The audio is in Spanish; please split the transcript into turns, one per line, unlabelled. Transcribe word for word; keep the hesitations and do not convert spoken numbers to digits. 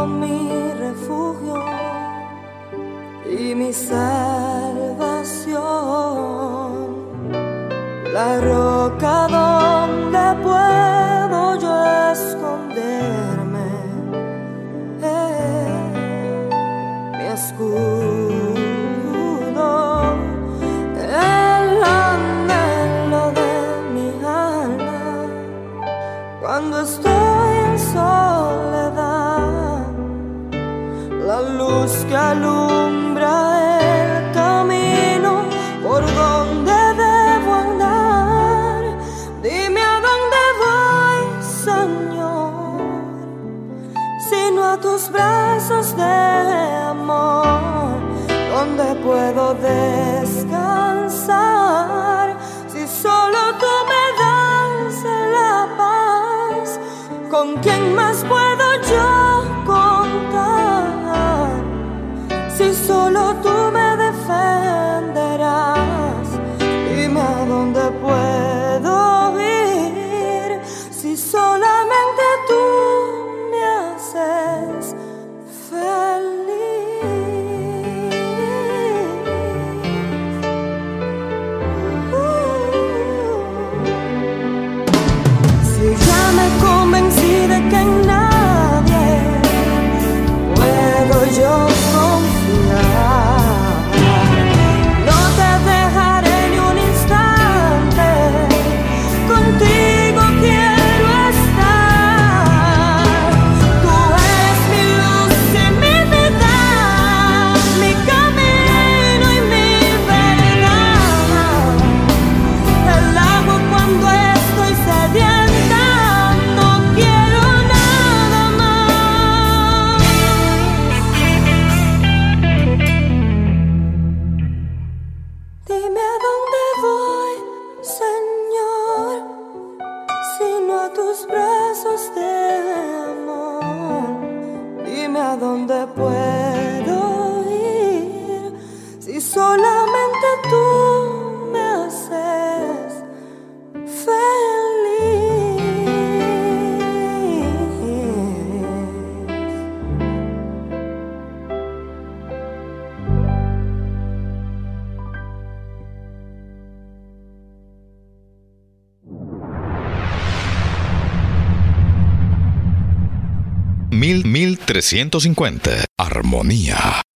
mi refugio y mi salvación, la roca donde puedo yo esconderme, eh, mi escudo, el anhelo de mi alma, cuando estoy en soledad, la luz que alumbra el camino por donde debo andar. Dime a dónde voy, Señor, sino a tus brazos de amor, donde puedo descansar. Si solo tú me das la paz, ¿con quién más puedo yo contar? Si solo tú me defenderás, dime a dónde puedo ir. Si solamente tú me haces feliz. Uh. Si ya me convencí de que en nadie puedo yo confiar, no te dejaré ni un instante, contigo quiero estar. Tú eres mi luz y mi vida, mi camino y mi verdad, el agua cuando estoy sedienta, no quiero nada más. Dime a dónde voy, Señor, sino a tus brazos de amor. Dime a dónde puedo ir, si solamente tú me haces feliz.
Mil, mil trescientos cincuenta. Armonía.